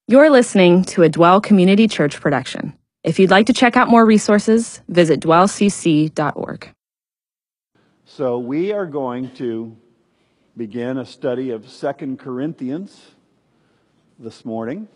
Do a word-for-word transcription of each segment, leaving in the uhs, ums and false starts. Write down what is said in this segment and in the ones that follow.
You're listening to a Dwell Community Church production. If you'd like to check out more resources, visit dwell c c dot org. So we are going to begin a study of Second Corinthians this morning.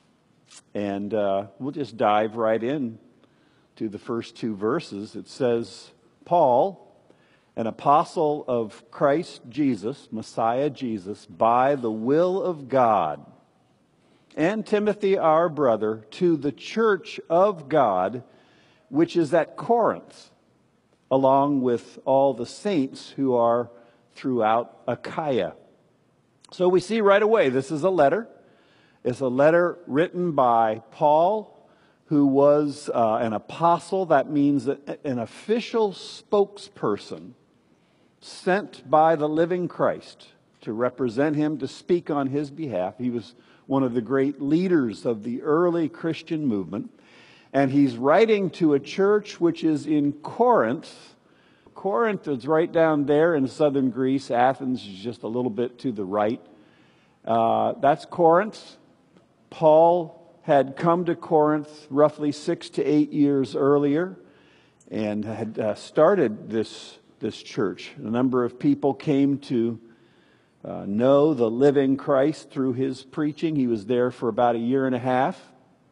And uh, we'll just dive right in to the first two verses. It says, Paul, an apostle of Christ Jesus, Messiah Jesus, by the will of God, and Timothy our brother, to the church of God, which is at Corinth, along with all the saints who are throughout Achaia. So we see right away, this is a letter. It's a letter written by Paul, who was uh, an apostle. That means an official spokesperson sent by the living Christ to represent him, to speak on his behalf. He was one of the great leaders of the early Christian movement. And he's writing to a church which is in Corinth. Corinth is right down there in southern Greece. Athens is just a little bit to the right. Uh, that's Corinth. Paul had come to Corinth roughly six to eight years earlier and had uh, started this, this church. A number of people came to uh, know the living Christ through his preaching. He was there for about a year and a half.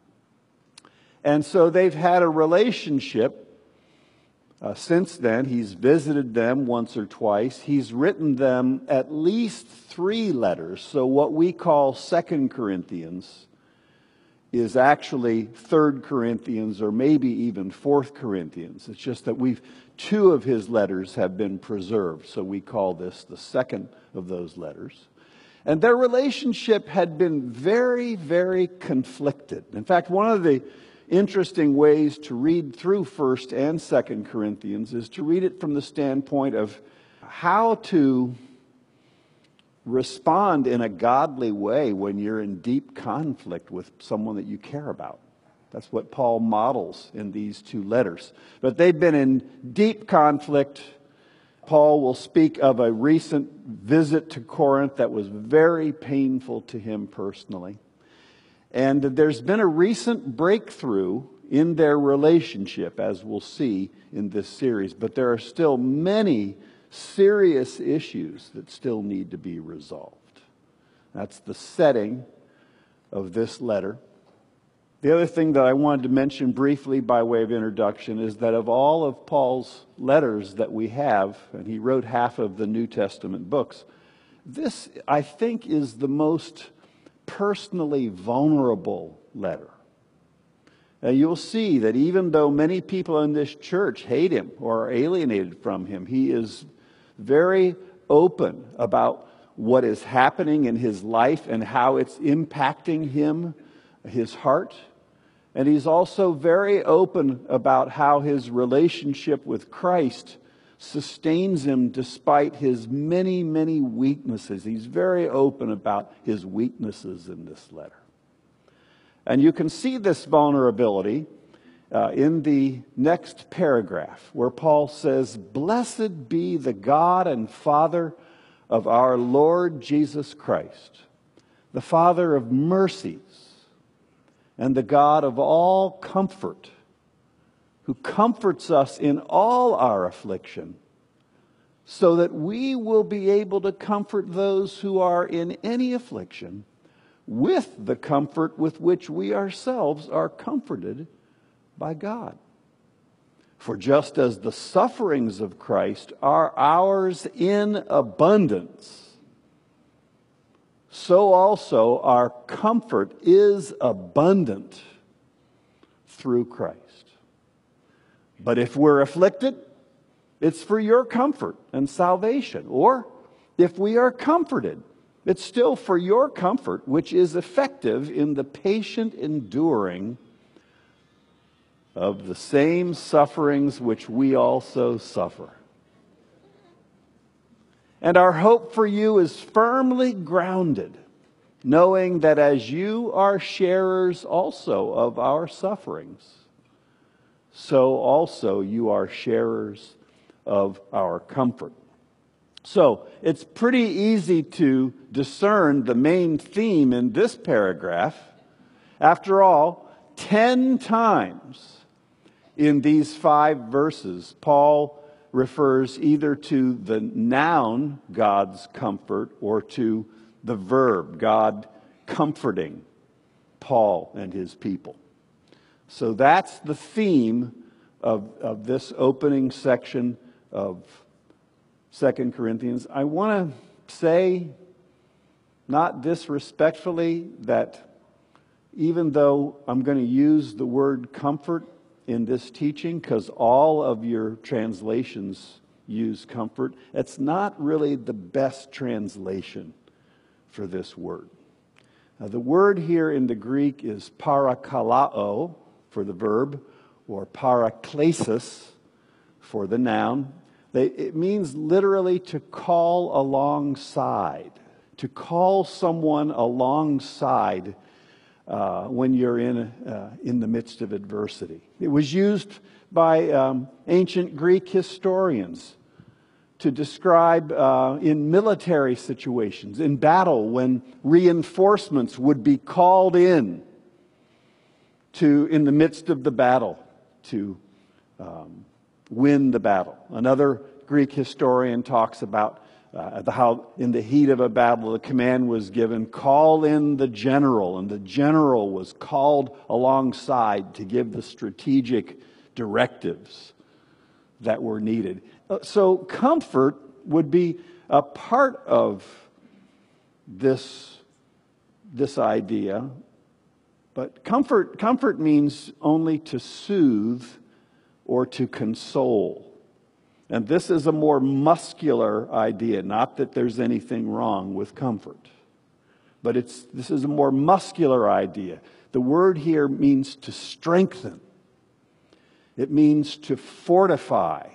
And so they've had a relationship uh, since then. He's visited them once or twice. He's written them at least three letters. So what we call Second Corinthians is actually Third Corinthians or maybe even Fourth Corinthians. It's just that we've two of his letters have been preserved, so we call this the second of those letters. And their relationship had been very, very conflicted. In fact, one of the interesting ways to read through First and Second Corinthians is to read it from the standpoint of how to respond in a godly way when you're in deep conflict with someone that you care about. That's what Paul models in these two letters. But they've been in deep conflict. Paul will speak of a recent visit to Corinth that was very painful to him personally. And there's been a recent breakthrough in their relationship, as we'll see in this series. But there are still many serious issues that still need to be resolved. That's the setting of this letter. The other thing that I wanted to mention briefly by way of introduction is that of all of Paul's letters that we have, and he wrote half of the New Testament books, this, I think, is the most personally vulnerable letter. Now, you'll see that even though many people in this church hate him or are alienated from him, he is very open about what is happening in his life and how it's impacting him, his heart. And he's also very open about how his relationship with Christ sustains him despite his many, many weaknesses. He's very open about his weaknesses in this letter. And you can see this vulnerability uh, in the next paragraph where Paul says, "Blessed be the God and Father of our Lord Jesus Christ, the Father of mercies and the God of all comfort, who comforts us in all our affliction, so that we will be able to comfort those who are in any affliction with the comfort with which we ourselves are comforted by God. For just as the sufferings of Christ are ours in abundance, so also our comfort is abundant through Christ. But if we're afflicted, it's for your comfort and salvation. Or if we are comforted, it's still for your comfort, which is effective in the patient enduring of the same sufferings which we also suffer. And our hope for you is firmly grounded, knowing that as you are sharers also of our sufferings, so also you are sharers of our comfort." So it's pretty easy to discern the main theme in this paragraph After all, ten times in these five verses, Paul refers either to the noun, God's comfort, or to the verb, God comforting Paul and his people. So that's the theme of, of this opening section of Second Corinthians. I want to say, not disrespectfully, that even though I'm going to use the word comfort in this teaching, because all of your translations use comfort, it's not really the best translation for this word. Now, the word here in the Greek is parakalao for the verb, or paraklesis for the noun. They, it means literally to call alongside, to call someone alongside uh, when you're in, uh, in the midst of adversity. It was used by um, ancient Greek historians to describe uh, in military situations, in battle, when reinforcements would be called in to, in the midst of the battle, to um, win the battle. Another Greek historian talks about uh, the, how in the heat of a battle the command was given, call in the general, and the general was called alongside to give the strategic directives that were needed. So comfort would be a part of this, this idea, but comfort, comfort means only to soothe or to console. And this is a more muscular idea, not that there's anything wrong with comfort, but it's, this is a more muscular idea. The word here means to strengthen. It means to fortify.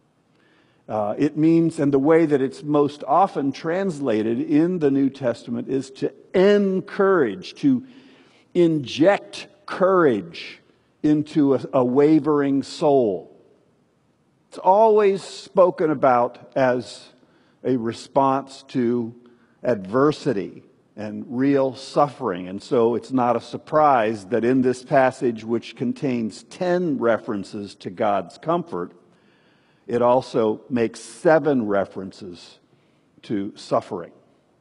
Uh, it means, and the way that it's most often translated in the New Testament is to encourage, to inject courage into a, a wavering soul. It's always spoken about as a response to adversity and real suffering. And so it's not a surprise that in this passage, which contains ten references to God's comfort, it also makes seven references to suffering.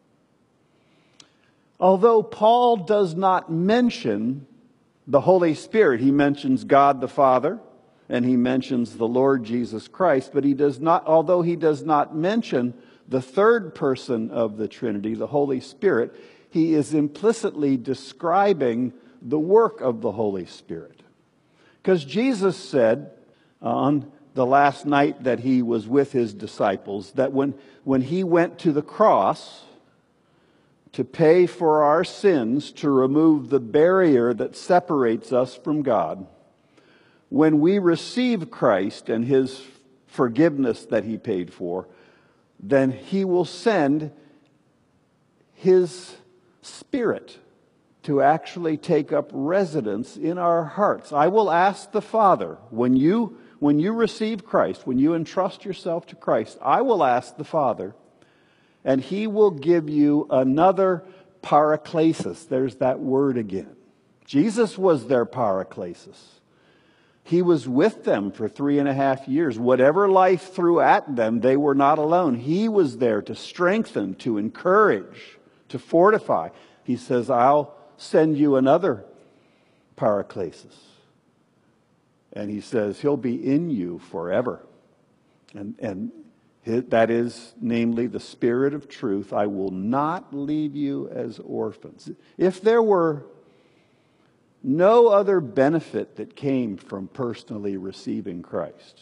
Although Paul does not mention the Holy Spirit, he mentions God the Father and he mentions the Lord Jesus Christ, but he does not, although he does not mention the third person of the Trinity, the Holy Spirit, he is implicitly describing the work of the Holy Spirit. Because Jesus said on the last night that he was with his disciples, that when, when he went to the cross to pay for our sins, to remove the barrier that separates us from God, when we receive Christ and his forgiveness that he paid for, then he will send his Spirit to actually take up residence in our hearts. I will ask the Father, when you When you receive Christ, when you entrust yourself to Christ, I will ask the Father, and he will give you another paraklesis. There's that word again. Jesus was their paraklesis. He was with them for three and a half years. Whatever life threw at them, they were not alone. He was there to strengthen, to encourage, to fortify. He says, I'll send you another paraklesis. And he says he'll be in you forever. And, and that is, namely, the Spirit of truth. I will not leave you as orphans. If there were no other benefit that came from personally receiving Christ,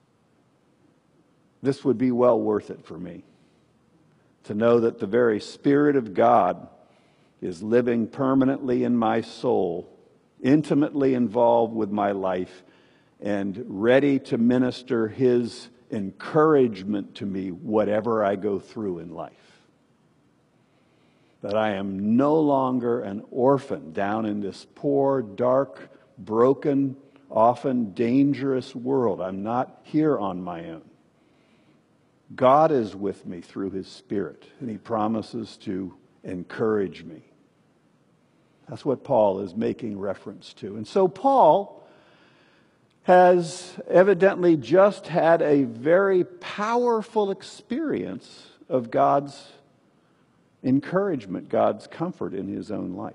this would be well worth it for me. To know that the very Spirit of God is living permanently in my soul, intimately involved with my life, and ready to minister his encouragement to me whatever I go through in life. That I am no longer an orphan down in this poor, dark, broken, often dangerous world. I'm not here on my own. God is with me through his Spirit, and he promises to encourage me. That's what Paul is making reference to. And so Paul has evidently just had a very powerful experience of God's encouragement, God's comfort in his own life.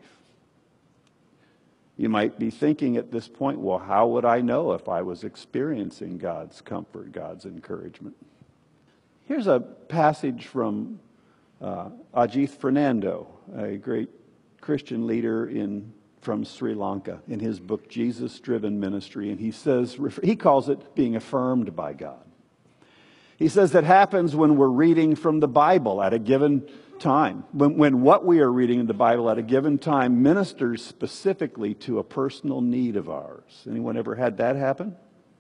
You might be thinking at this point, well, how would I know if I was experiencing God's comfort, God's encouragement? Here's a passage from uh, Ajith Fernando, a great Christian leader in from Sri Lanka, in his book, Jesus-Driven Ministry. And he says, he calls it being affirmed by God. He says that happens when we're reading from the Bible at a given time. When, when what we are reading in the Bible at a given time ministers specifically to a personal need of ours. Anyone ever had that happen?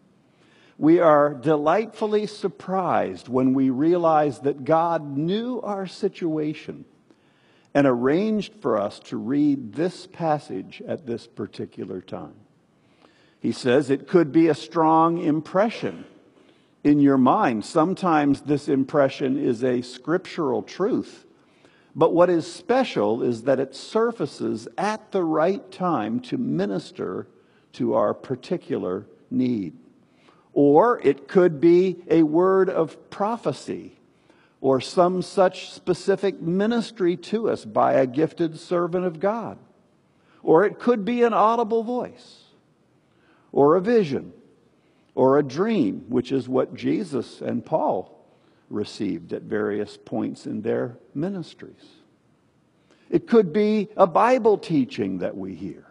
We are delightfully surprised when we realize that God knew our situation and arranged for us to read this passage at this particular time. He says it could be a strong impression in your mind. Sometimes this impression is a scriptural truth. But what is special is that it surfaces at the right time to minister to our particular need. Or it could be a word of prophecy or some such specific ministry to us by a gifted servant of God. Or it could be an audible voice or a vision or a dream, which is what Jesus and Paul received at various points in their ministries. It could be a Bible teaching that we hear,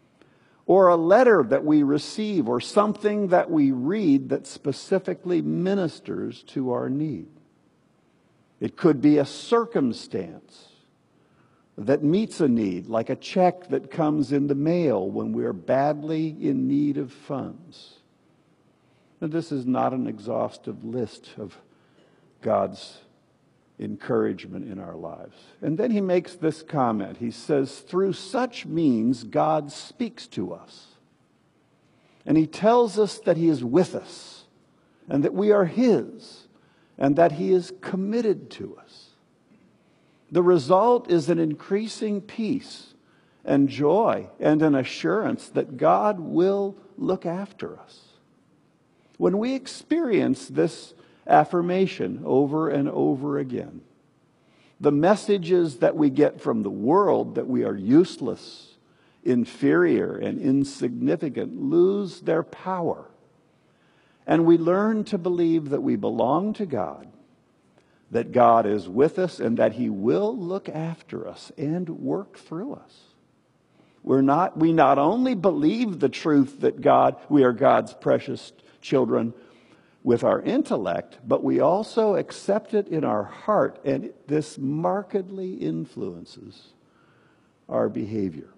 or a letter that we receive, or something that we read that specifically ministers to our need. It could be a circumstance that meets a need, like a check that comes in the mail when we're badly in need of funds. Now, this is not an exhaustive list of God's encouragement in our lives. And then he makes this comment. He says, through such means, God speaks to us. And he tells us that he is with us, and that we are his, and that he is committed to us. The result is an increasing peace and joy and an assurance that God will look after us. When we experience this affirmation over and over again, the messages that we get from the world that we are useless, inferior, and insignificant lose their power. And we learn to believe that we belong to God, that God is with us, and that he will look after us and work through us. We're not, we not only believe the truth that God, we are God's precious children with our intellect, but we also accept it in our heart, and this markedly influences our behavior.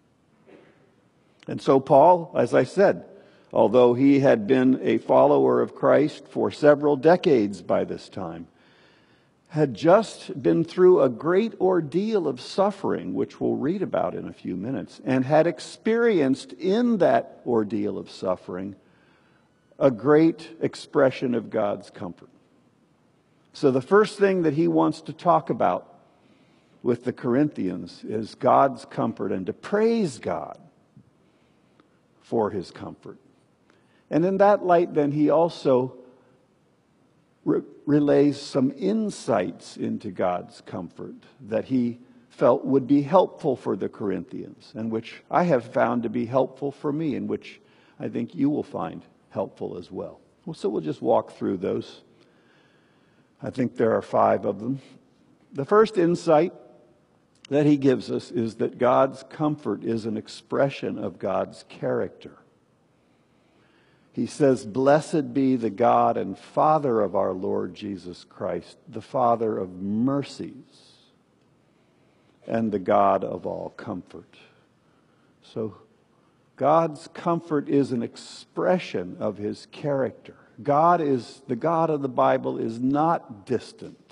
And so Paul, as I said, although he had been a follower of Christ for several decades by this time, had just been through a great ordeal of suffering, which we'll read about in a few minutes, and had experienced in that ordeal of suffering a great expression of God's comfort. So the first thing that he wants to talk about with the Corinthians is God's comfort, and to praise God for his comfort. And in that light, then, he also re- relays some insights into God's comfort that he felt would be helpful for the Corinthians, and which I have found to be helpful for me, and which I think you will find helpful as well. Well, so we'll just walk through those. I think there are five of them. The first insight that he gives us is that God's comfort is an expression of God's character. He says, "Blessed be the God and Father of our Lord Jesus Christ, the Father of mercies and the God of all comfort." So God's comfort is an expression of his character. God is, the God of the Bible is not distant,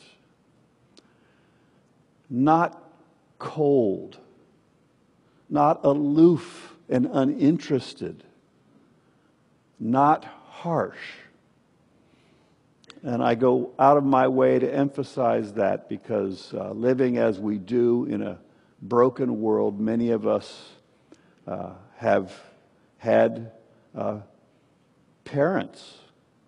not cold, not aloof and uninterested, not harsh. And I go out of my way to emphasize that because uh, living as we do in a broken world, many of us uh, have had uh, parents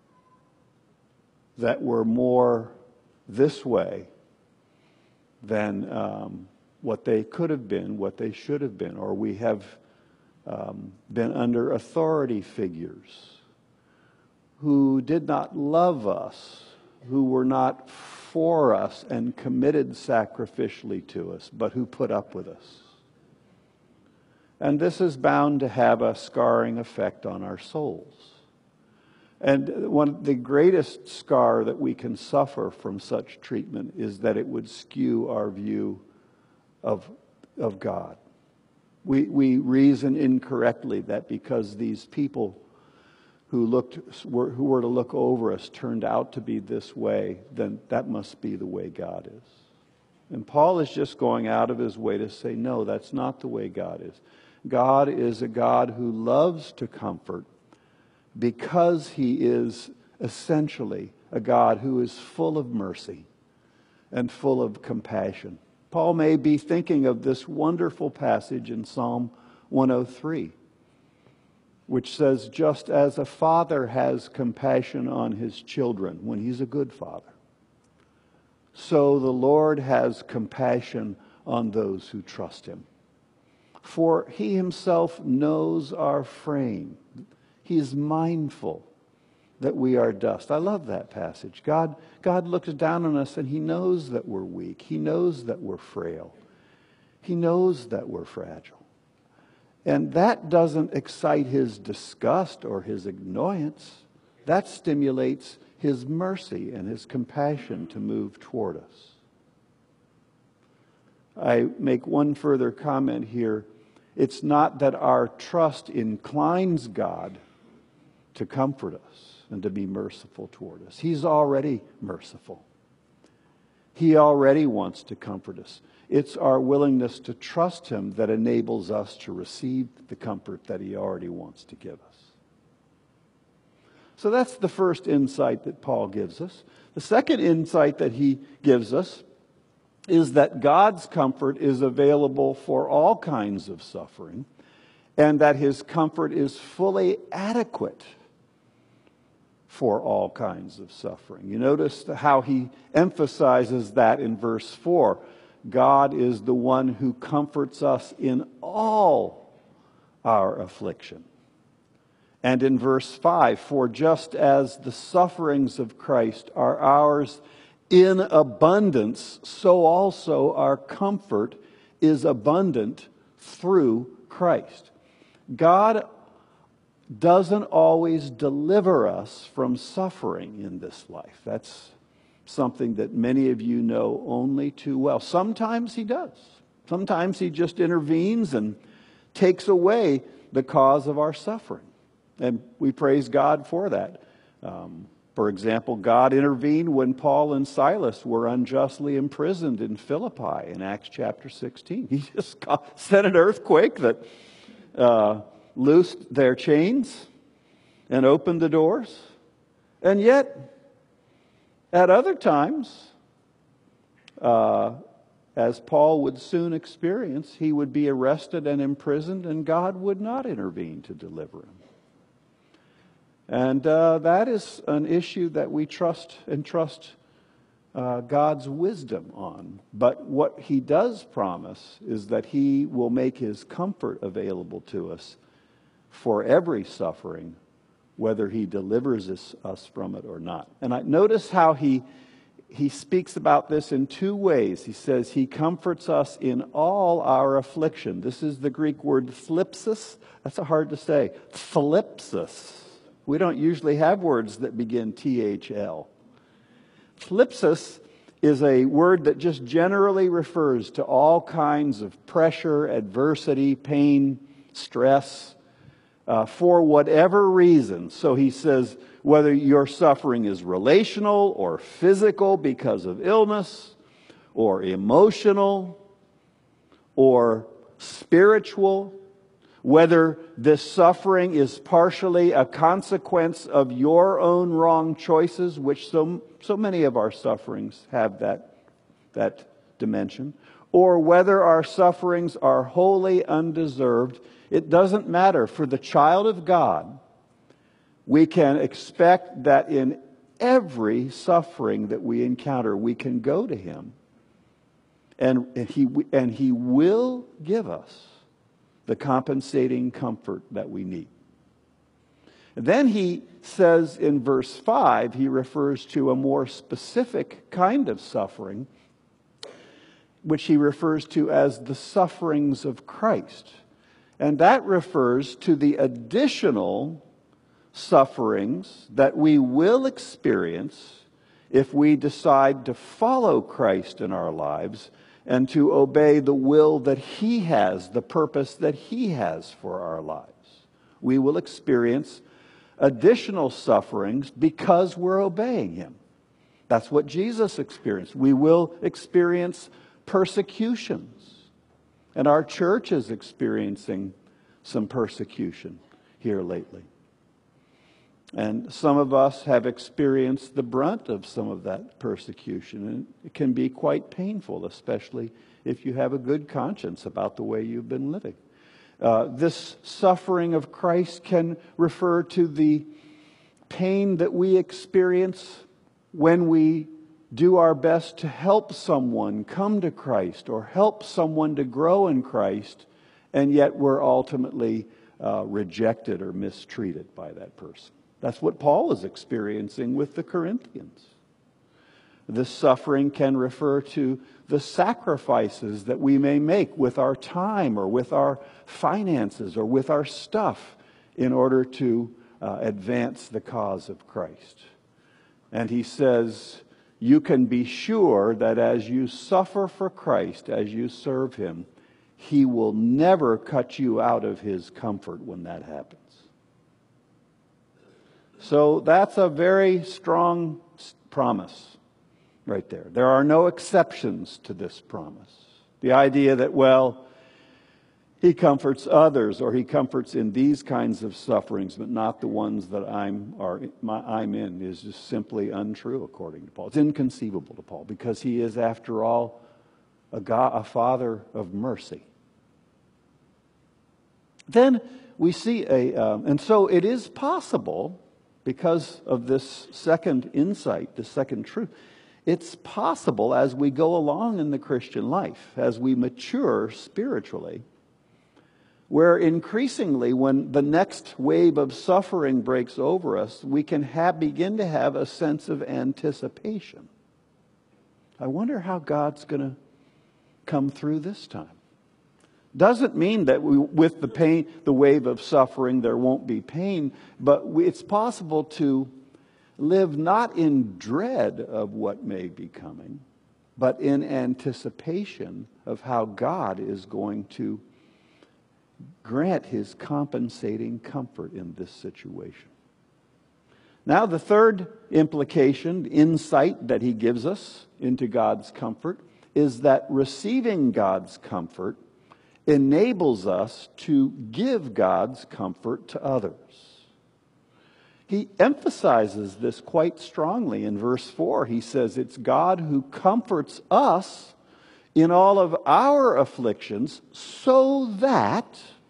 that were more this way than um, what they could have been, what they should have been, or we have um, been under authority figures who did not love us, who were not for us and committed sacrificially to us, but who put up with us. And this is bound to have a scarring effect on our souls. And one of the greatest scar that we can suffer from such treatment is that it would skew our view of, of God. We, we reason incorrectly that because these people who looked were, who were to look over us turned out to be this way, then that must be the way God is. And Paul is just going out of his way to say, no, that's not the way God is. God is a God who loves to comfort because he is essentially a God who is full of mercy and full of compassion. Paul may be thinking of this wonderful passage in Psalm one oh three, which says, just as a father has compassion on his children when he's a good father, so the Lord has compassion on those who trust him. For he himself knows our frame. He is mindful that we are dust. I love that passage. God, God looks down on us and he knows that we're weak. He knows that we're frail. He knows that we're fragile. And that doesn't excite his disgust or his annoyance. That stimulates his mercy and his compassion to move toward us. I make one further comment here. It's not that our trust inclines God to comfort us and to be merciful toward us. He's already merciful. He already wants to comfort us. It's our willingness to trust him that enables us to receive the comfort that he already wants to give us. So that's the first insight that Paul gives us. The second insight that he gives us is that God's comfort is available for all kinds of suffering, and that his comfort is fully adequate for all kinds of suffering. You notice how he emphasizes that in verse four. God is the one who comforts us in all our affliction. And in verse five, for just as the sufferings of Christ are ours in abundance, so also our comfort is abundant through Christ. God doesn't always deliver us from suffering in this life. That's something that many of you know only too well. Sometimes he does. Sometimes he just intervenes and takes away the cause of our suffering. And we praise God for that. Um, for example, God intervened when Paul and Silas were unjustly imprisoned in Philippi in Acts chapter sixteen. He just got, sent an earthquake that uh, loosed their chains and opened the doors. And yet, at other times, uh, as Paul would soon experience, he would be arrested and imprisoned, and God would not intervene to deliver him. And uh, that is an issue that we trust and trust uh, God's wisdom on. But what he does promise is that he will make his comfort available to us for every suffering, whether he delivers us, us from it or not. And I notice how he he speaks about this in two ways. He says he comforts us in all our affliction. This is the Greek word thlipsis. That's a hard to say. Thlipsis. We don't usually have words that begin T H L. Thlipsis is a word that just generally refers to all kinds of pressure, adversity, pain, stress, uh, for whatever reason. So he says, whether your suffering is relational or physical because of illness, or emotional, or spiritual, whether this suffering is partially a consequence of your own wrong choices, which so, so many of our sufferings have that, that dimension, or whether our sufferings are wholly undeserved, it doesn't matter. For the child of God, we can expect that in every suffering that we encounter, we can go to Him, and, and He and He will give us the compensating comfort that we need. And then He says in verse five, He refers to a more specific kind of suffering, which He refers to as the sufferings of Christ. And that refers to the additional sufferings that we will experience if we decide to follow Christ in our lives and to obey the will that He has, the purpose that He has for our lives. We will experience additional sufferings because we're obeying Him. That's what Jesus experienced. We will experience persecutions. And our church is experiencing some persecution here lately. And some of us have experienced the brunt of some of that persecution. And it can be quite painful, especially if you have a good conscience about the way you've been living. Uh, this suffering of Christ can refer to the pain that we experience when we do our best to help someone come to Christ or help someone to grow in Christ, and yet we're ultimately uh, rejected or mistreated by that person. That's what Paul is experiencing with the Corinthians. This suffering can refer to the sacrifices that we may make with our time or with our finances or with our stuff in order to uh, advance the cause of Christ. And he says, you can be sure that as you suffer for Christ, as you serve Him, He will never cut you out of His comfort when that happens. So that's a very strong promise right there. There are no exceptions to this promise. The idea that, well, He comforts others or He comforts in these kinds of sufferings, but not the ones that I'm, are, my, I'm in, is just simply untrue according to Paul. It's inconceivable to Paul because he is, after all, a, God, a Father of mercy. Then we see a, um, and so it is possible, because of this second insight, the second truth, it's possible as we go along in the Christian life, as we mature spiritually, where increasingly when the next wave of suffering breaks over us, we can have, begin to have a sense of anticipation. I wonder how God's going to come through this time. Doesn't mean that we, with the pain, the wave of suffering, there won't be pain, but we, it's possible to live not in dread of what may be coming, but in anticipation of how God is going to grant His compensating comfort in this situation. Now, the third implication, insight that he gives us into God's comfort, is that receiving God's comfort enables us to give God's comfort to others. He emphasizes this quite strongly in verse four. He says, it's God who comforts us in all of our afflictions so that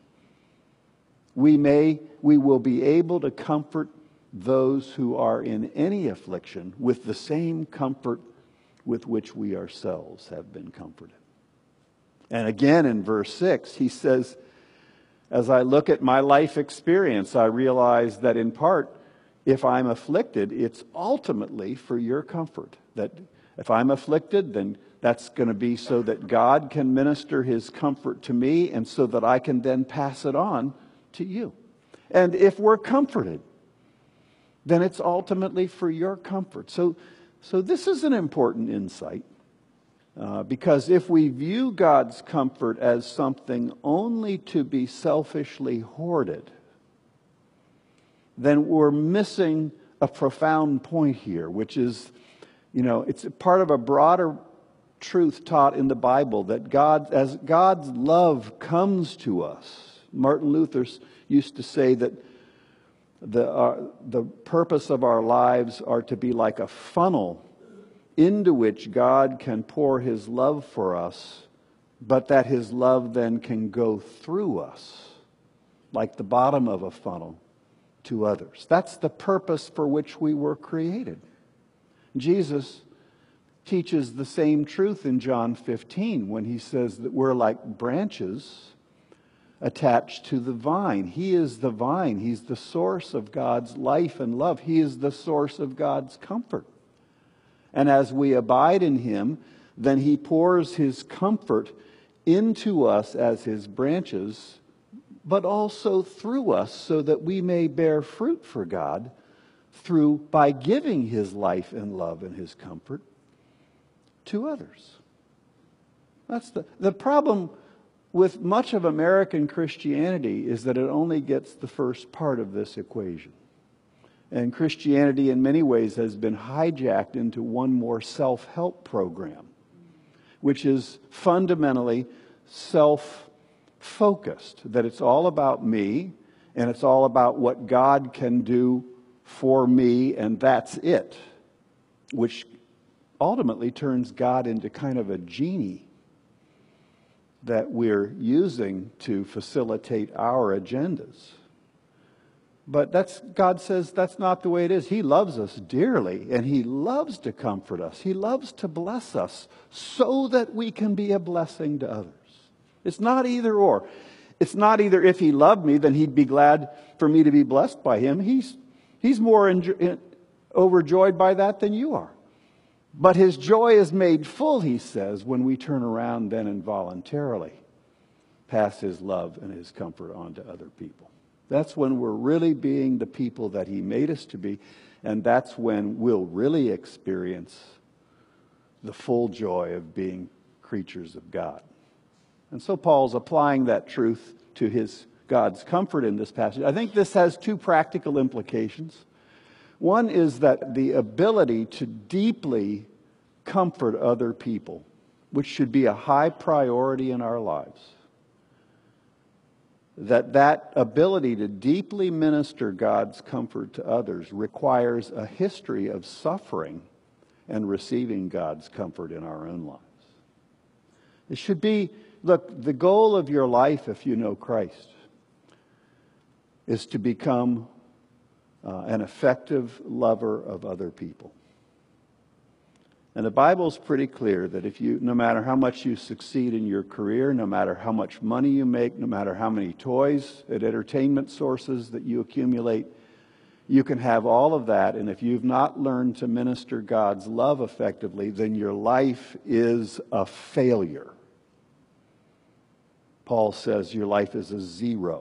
we may, we will be able to comfort those who are in any affliction with the same comfort with which we ourselves have been comforted. And again in verse six, he says, as I look at my life experience, I realize that in part, if I'm afflicted, it's ultimately for your comfort. That if I'm afflicted, then that's going to be so that God can minister His comfort to me and so that I can then pass it on to you. And if we're comforted, then it's ultimately for your comfort. So, so this is an important insight. Uh, because if we view God's comfort as something only to be selfishly hoarded, then we're missing a profound point here, which is, you know, it's part of a broader truth taught in the Bible that God, as God's love comes to us. Martin Luther used to say that the uh, the purpose of our lives are to be like a funnel into which God can pour His love for us but that his love then can go through us, like the bottom of a funnel, to others. That's the purpose for which we were created. Jesus teaches the same truth in John fifteen when he says that we're like branches attached to the vine. He is the vine. He's the source of God's life and love. He is the source of God's comfort. And as we abide in him, then he pours his comfort into us as his branches, but also through us so that we may bear fruit for God through by giving his life and love and his comfort to others. That's the, the problem with much of American Christianity is that it only gets the first part of this equation. And Christianity in many ways has been hijacked into one more self-help program, which is fundamentally self-focused, that it's all about me and it's all about what God can do for me and that's it, which ultimately turns God into kind of a genie that we're using to facilitate our agendas. But that's, God says that's not the way it is. He loves us dearly, and he loves to comfort us. He loves to bless us so that we can be a blessing to others. It's not either or. It's not either if he loved me, then he'd be glad for me to be blessed by him. He's, he's more enjo- overjoyed by that than you are. But his joy is made full, he says, when we turn around then and voluntarily pass his love and his comfort on to other people. That's when we're really being the people that he made us to be, and that's when we'll really experience the full joy of being creatures of God. And so Paul's applying that truth to his God's comfort in this passage. I think this has two practical implications. One is that the ability to deeply comfort other people, which should be a high priority in our lives, that that ability to deeply minister God's comfort to others requires a history of suffering and receiving God's comfort in our own lives. It should be, look, the goal of your life, if you know Christ, is to become Uh, an effective lover of other people. And the Bible's pretty clear that if you, no matter how much you succeed in your career, no matter how much money you make, no matter how many toys and entertainment sources that you accumulate, you can have all of that, and if you've not learned to minister God's love effectively, then your life is a failure. Paul says your life is a zero.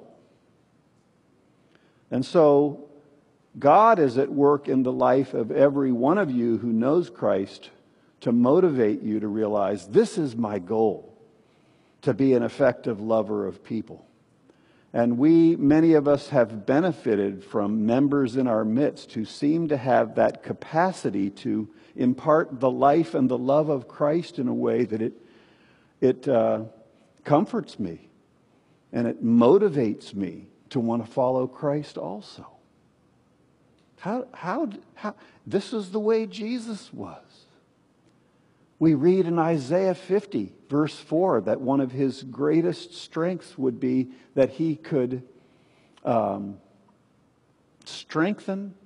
And so God is at work in the life of every one of you who knows Christ to motivate you to realize this is my goal, to be an effective lover of people. And we, many of us, have benefited from members in our midst who seem to have that capacity to impart the life and the love of Christ in a way that it, it uh, comforts me and it motivates me to want to follow Christ also. How, how, how, this is the way Jesus was. We read in Isaiah fifty, verse four, that one of his greatest strengths would be that he could um, strengthen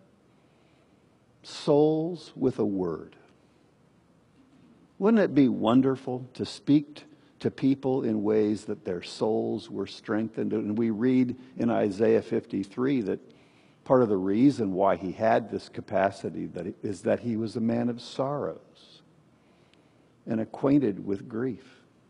souls with a word. Wouldn't it be wonderful to speak to people in ways that their souls were strengthened? And we read in Isaiah fifty-three that part of the reason why he had this capacity that is that he was a man of sorrows and acquainted with grief.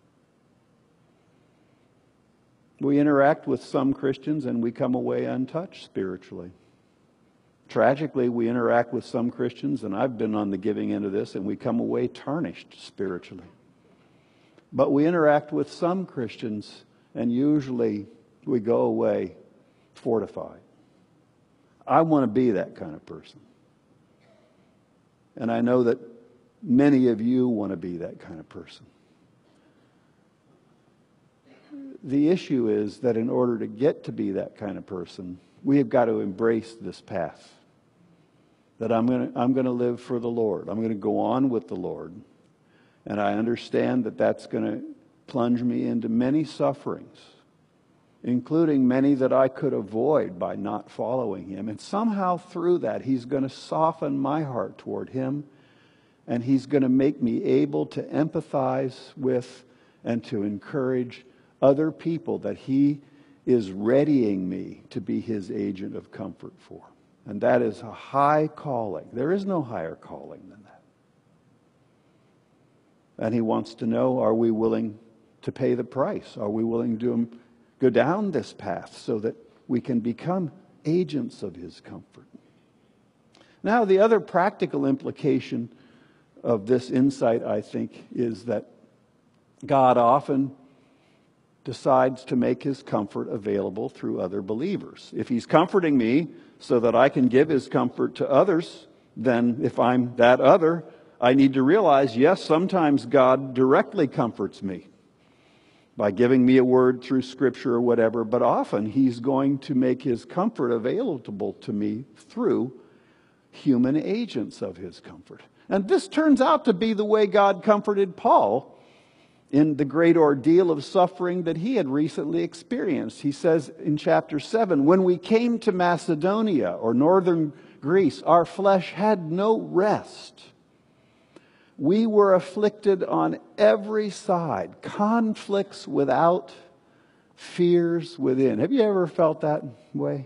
We interact with some Christians and we come away untouched spiritually. Tragically, we interact with some Christians, and I've been on the giving end of this, and we come away tarnished spiritually. But we interact with some Christians, and usually we go away fortified. I want to be that kind of person. And I know that many of you want to be that kind of person. The issue is that in order to get to be that kind of person, we have got to embrace this path. That I'm going to, I'm going to live for the Lord. I'm going to go on with the Lord. And I understand that that's going to plunge me into many sufferings, including many that I could avoid by not following him. And somehow through that, he's going to soften my heart toward him, and he's going to make me able to empathize with and to encourage other people that he is readying me to be his agent of comfort for. And that is a high calling. There is no higher calling than that. And he wants to know, are we willing to pay the price? Are we willing to go down this path so that we can become agents of his comfort? Now, the other practical implication of this insight, I think, is that God often decides to make his comfort available through other believers. If he's comforting me so that I can give his comfort to others, then if I'm that other, I need to realize, yes, sometimes God directly comforts me by giving me a word through Scripture or whatever, but often he's going to make his comfort available to me through human agents of his comfort. And this turns out to be the way God comforted Paul in the great ordeal of suffering that he had recently experienced. He says in chapter seven, when we came to Macedonia or northern Greece, our flesh had no rest. We were afflicted on every side, conflicts without, fears within. Have you ever felt that way?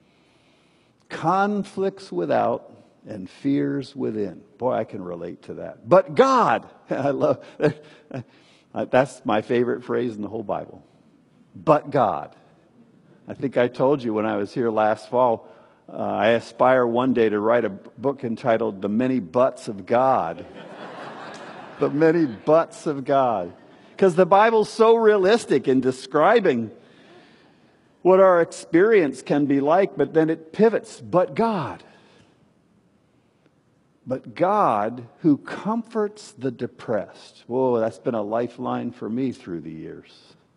Conflicts without and fears within. Boy, I can relate to that. But God, I love that's my favorite phrase in the whole Bible. But God. I think I told you when I was here last fall, uh, I aspire one day to write a book entitled The Many Buts of God. The many buts of God. Because the Bible's so realistic in describing what our experience can be like, but then it pivots. But God. But God who comforts the depressed. Whoa, that's been a lifeline for me through the years.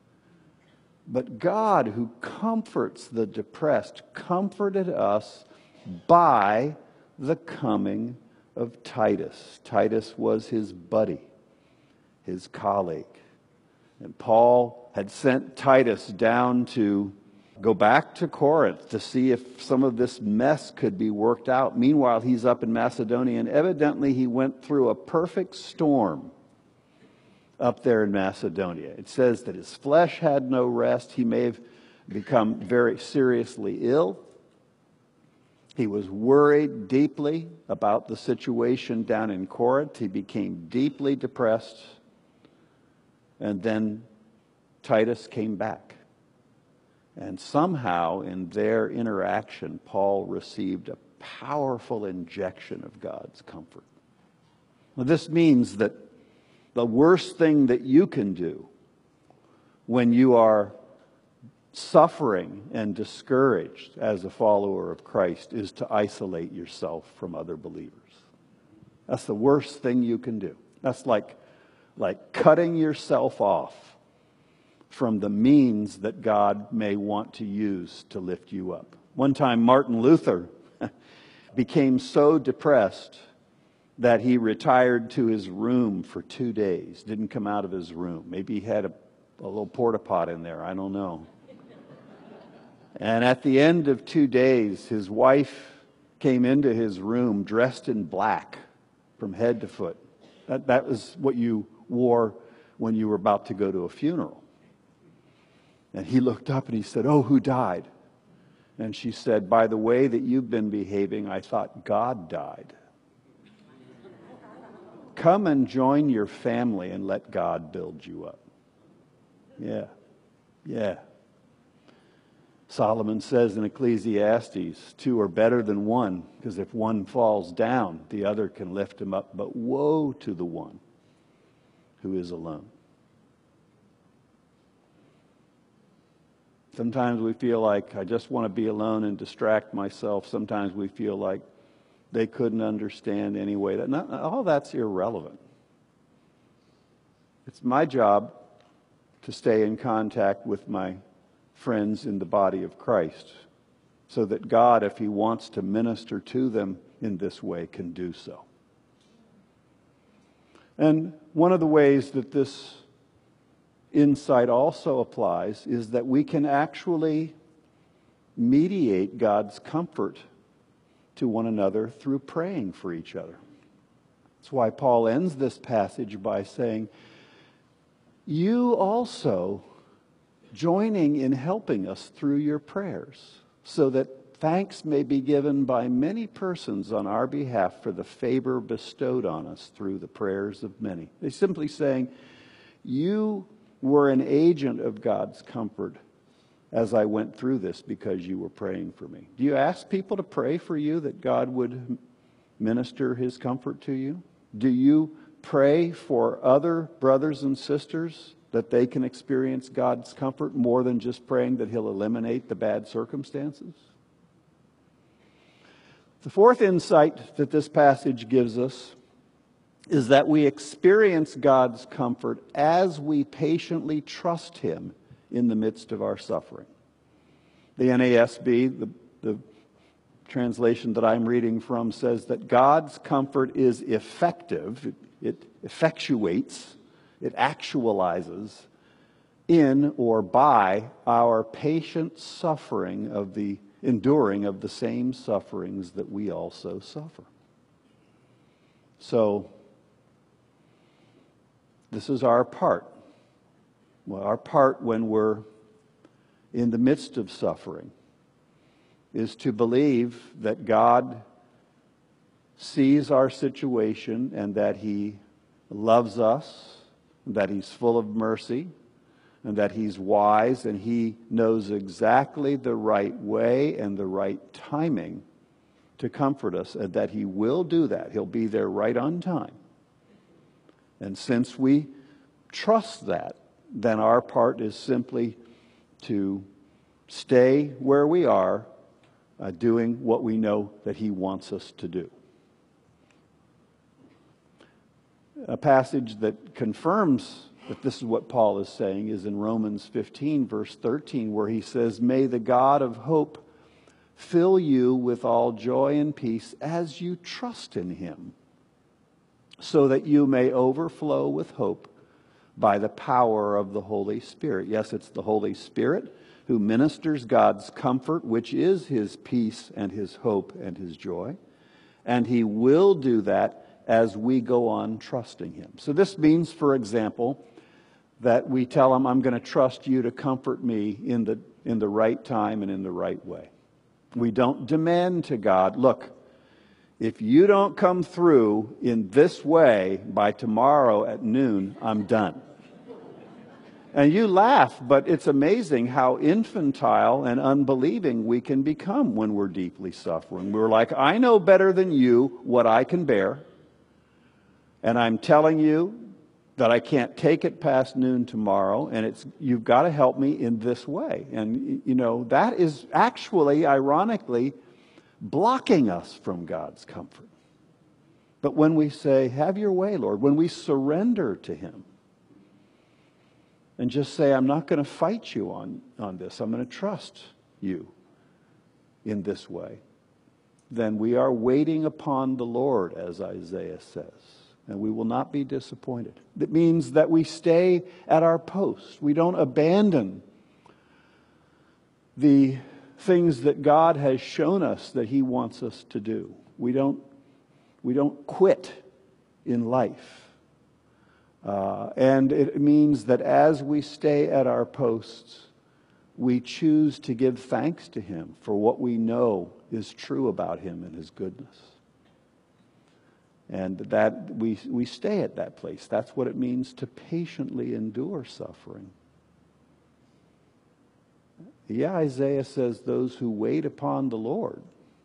But God who comforts the depressed comforted us by the coming of Titus. Titus was his buddy, his colleague. And Paul had sent Titus down to go back to Corinth to see if some of this mess could be worked out. Meanwhile, he's up in Macedonia, and evidently he went through a perfect storm up there in Macedonia. It says that his flesh had no rest. He may have become very seriously ill. He was worried deeply about the situation down in Corinth. He became deeply depressed. And then Titus came back. And somehow in their interaction, Paul received a powerful injection of God's comfort. Well, this means that the worst thing that you can do when you are suffering and discouraged as a follower of Christ is to isolate yourself from other believers. That's the worst thing you can do. That's like, like cutting yourself off from the means that God may want to use to lift you up. One time, Martin Luther became so depressed that he retired to his room for two days, didn't come out of his room. Maybe he had a, a little porta pot in there, I don't know. And at the end of two days, his wife came into his room dressed in black from head to foot. That, that was what you wore when you were about to go to a funeral. And he looked up and he said, "Oh, who died?" And she said, "By the way that you've been behaving, I thought God died. Come and join your family and let God build you up." Yeah, yeah. Solomon says in Ecclesiastes, two are better than one, because if one falls down, the other can lift him up. But woe to the one who is alone. Sometimes we feel like I just want to be alone and distract myself. Sometimes we feel like they couldn't understand anyway. That not, all that's irrelevant. It's my job to stay in contact with my friends in the body of Christ, so that God, if He wants to minister to them in this way, can do so. And one of the ways that this insight also applies is that we can actually mediate God's comfort to one another through praying for each other. That's why Paul ends this passage by saying, you also joining in helping us through your prayers, so that thanks may be given by many persons on our behalf for the favor bestowed on us through the prayers of many. They're simply saying, you were an agent of God's comfort as I went through this because you were praying for me. Do you ask people to pray for you that God would minister his comfort to you? Do you pray for other brothers and sisters that they can experience God's comfort more than just praying that he'll eliminate the bad circumstances? The fourth insight that this passage gives us is that we experience God's comfort as we patiently trust him in the midst of our suffering. The N A S B, the, the translation that I'm reading from, says that God's comfort is effective. It, it effectuates, it actualizes in or by our patient suffering of the enduring of the same sufferings that we also suffer. So, this is our part. Well, our part when we're in the midst of suffering is to believe that God sees our situation and that he loves us, that he's full of mercy, and that he's wise, and he knows exactly the right way and the right timing to comfort us, and that he will do that. He'll be there right on time. And since we trust that, then our part is simply to stay where we are, uh, doing what we know that he wants us to do. A passage that confirms that this is what Paul is saying is in Romans fifteen, verse thirteen, where he says, may the God of hope fill you with all joy and peace as you trust in him, so that you may overflow with hope by the power of the Holy Spirit. Yes, it's the Holy Spirit who ministers God's comfort, which is his peace and his hope and his joy. And he will do that as we go on trusting him. So this means, for example, that we tell him, I'm going to trust you to comfort me in the, in the right time and in the right way. We don't demand to God, look, if you don't come through in this way by tomorrow at noon, I'm done. And you laugh, but it's amazing how infantile and unbelieving we can become when we're deeply suffering. We're like, I know better than you what I can bear, and I'm telling you that I can't take it past noon tomorrow, and it's you've got to help me in this way. And, you know, that is actually, ironically, blocking us from God's comfort. But when we say, have your way, Lord, when we surrender to him and just say, I'm not going to fight you on, on this, I'm going to trust you in this way, then we are waiting upon the Lord, as Isaiah says, and we will not be disappointed. It means that we stay at our post. We don't abandon the things that God has shown us that he wants us to do. We don't, we don't quit in life. Uh, and it means that as we stay at our posts, we choose to give thanks to him for what we know is true about him and his goodness. And that we, we stay at that place. That's what it means to patiently endure suffering. Yeah, Isaiah says those who wait upon the Lord,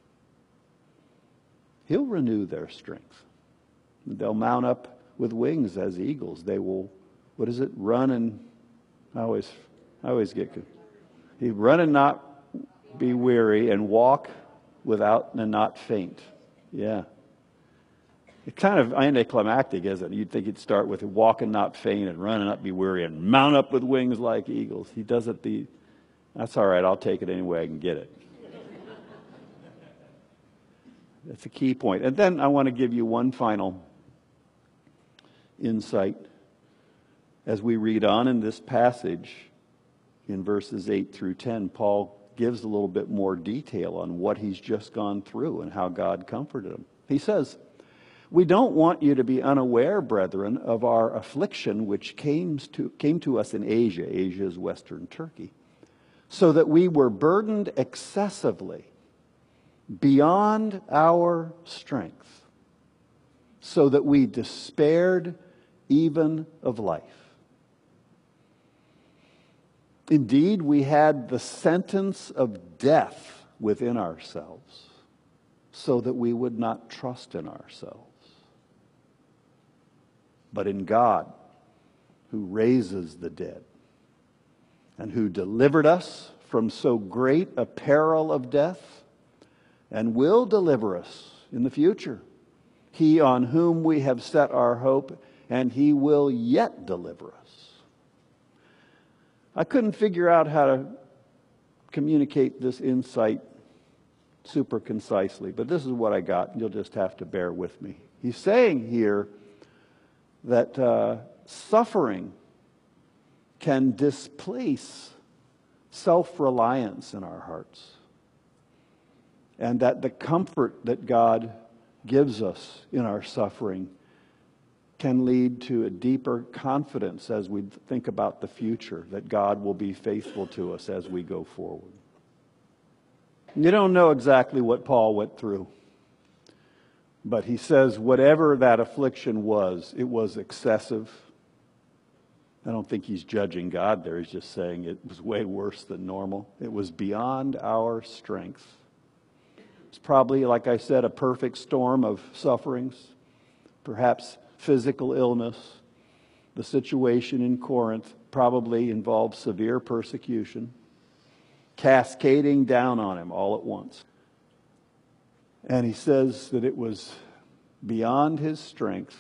he'll renew their strength. They'll mount up with wings as eagles. They will, what is it, run and, I always, I always get good. He run and not be weary, and walk without and not faint. Yeah. It's kind of anticlimactic, isn't it? You'd think he'd start with walk and not faint, and run and not be weary, and mount up with wings like eagles. He does it the, that's all right, I'll take it any way I can get it. That's a key point. And then I want to give you one final insight. As we read on in this passage, in verses eight through ten, Paul gives a little bit more detail on what he's just gone through and how God comforted him. He says, "We don't want you to be unaware, brethren, of our affliction which came to, came to us in Asia." Asia is Western Turkey. "So that we were burdened excessively, beyond our strength, so that we despaired even of life. Indeed, we had the sentence of death within ourselves, so that we would not trust in ourselves, but in God, who raises the dead, and who delivered us from so great a peril of death, and will deliver us in the future. He on whom we have set our hope, and he will yet deliver us." I couldn't figure out how to communicate this insight super concisely, but this is what I got. You'll just have to bear with me. He's saying here that uh, suffering can displace self-reliance in our hearts, and that the comfort that God gives us in our suffering can lead to a deeper confidence as we think about the future, that God will be faithful to us as we go forward. You don't know exactly what Paul went through, but he says whatever that affliction was, it was excessive. I don't think he's judging God there. He's just saying it was way worse than normal. It was beyond our strength. It's probably, like I said, a perfect storm of sufferings, perhaps physical illness. The situation in Corinth probably involved severe persecution, cascading down on him all at once. And he says that it was beyond his strength,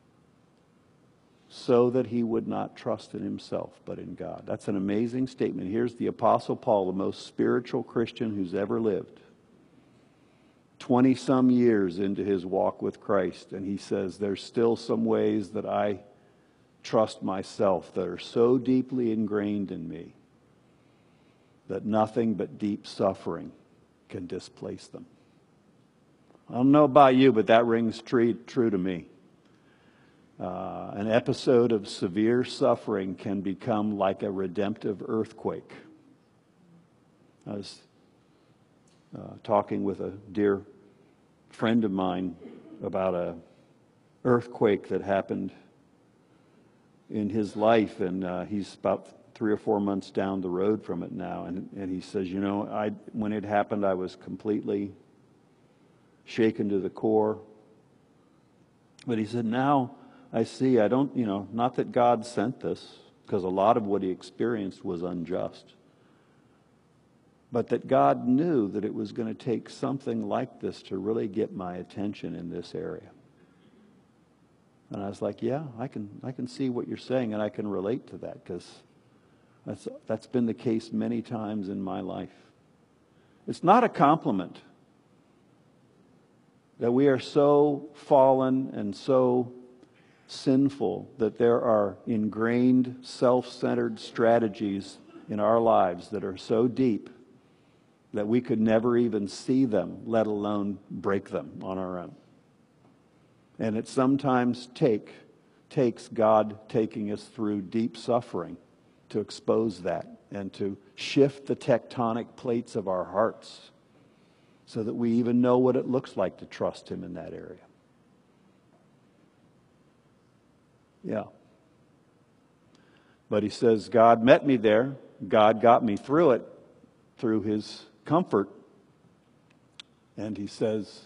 so that he would not trust in himself, but in God. That's an amazing statement. Here's the Apostle Paul, the most spiritual Christian who's ever lived, twenty-some years into his walk with Christ, and he says, there's still some ways that I trust myself that are so deeply ingrained in me that nothing but deep suffering can displace them. I don't know about you, but that rings true, true to me. Uh, an episode of severe suffering can become like a redemptive earthquake. I was uh, talking with a dear friend of mine about a earthquake that happened in his life, and uh, he's about three or four months down the road from it now, and, and he says, you know, I when it happened, I was completely shaken to the core. But he said, now I see, I don't, you know, not that God sent this, because a lot of what he experienced was unjust, but that God knew that it was going to take something like this to really get my attention in this area. And I was like, yeah, I can I can see what you're saying, and I can relate to that, because that's, that's been the case many times in my life. It's not a compliment that we are so fallen and so sinful that there are ingrained self-centered strategies in our lives that are so deep that we could never even see them, let alone break them on our own. And it sometimes take, takes God taking us through deep suffering to expose that and to shift the tectonic plates of our hearts so that we even know what it looks like to trust Him in that area. Yeah. But he says, God met me there. God got me through it, through His comfort. And he says,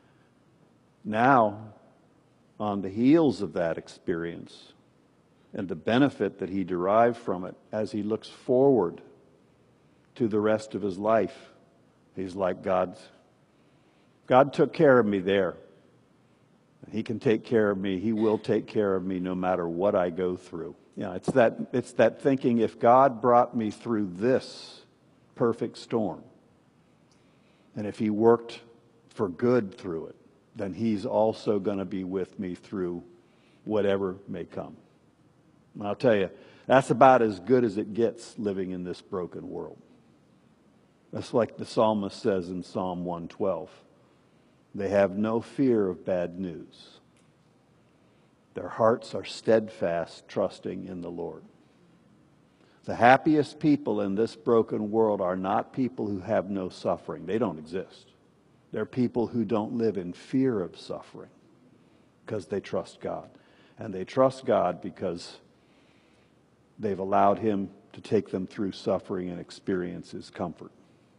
now, on the heels of that experience and the benefit that he derived from it, as he looks forward to the rest of his life, he's like, God's, God took care of me there. He can take care of me. He will take care of me no matter what I go through. You know, it's that, it's that thinking, if God brought me through this perfect storm, and if He worked for good through it, then He's also going to be with me through whatever may come. And I'll tell you, that's about as good as it gets living in this broken world. That's like the psalmist says in Psalm one twelve. They have no fear of bad news. Their hearts are steadfast, trusting in the Lord. The happiest people in this broken world are not people who have no suffering. They don't exist. They're people who don't live in fear of suffering because they trust God. And they trust God because they've allowed Him to take them through suffering and experience His comfort.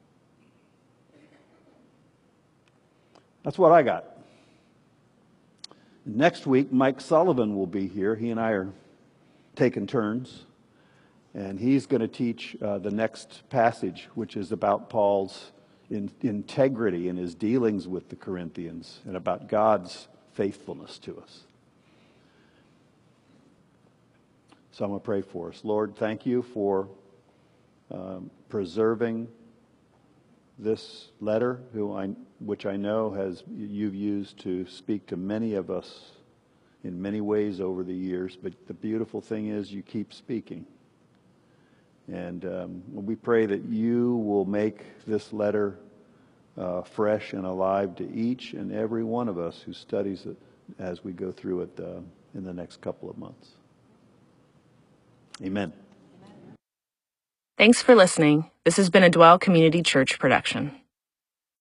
That's what I got. Next week, Mike Sullivan will be here. He and I are taking turns. And he's going to teach uh, the next passage, which is about Paul's in, integrity in his dealings with the Corinthians and about God's faithfulness to us. So I'm going to pray for us. Lord, thank you for um, preserving this letter, who I, which I know has you've used to speak to many of us in many ways over the years. But the beautiful thing is you keep speaking. And um, we pray that you will make this letter uh, fresh and alive to each and every one of us who studies it as we go through it uh, in the next couple of months. Amen. Thanks for listening. This has been a Dwell Community Church production.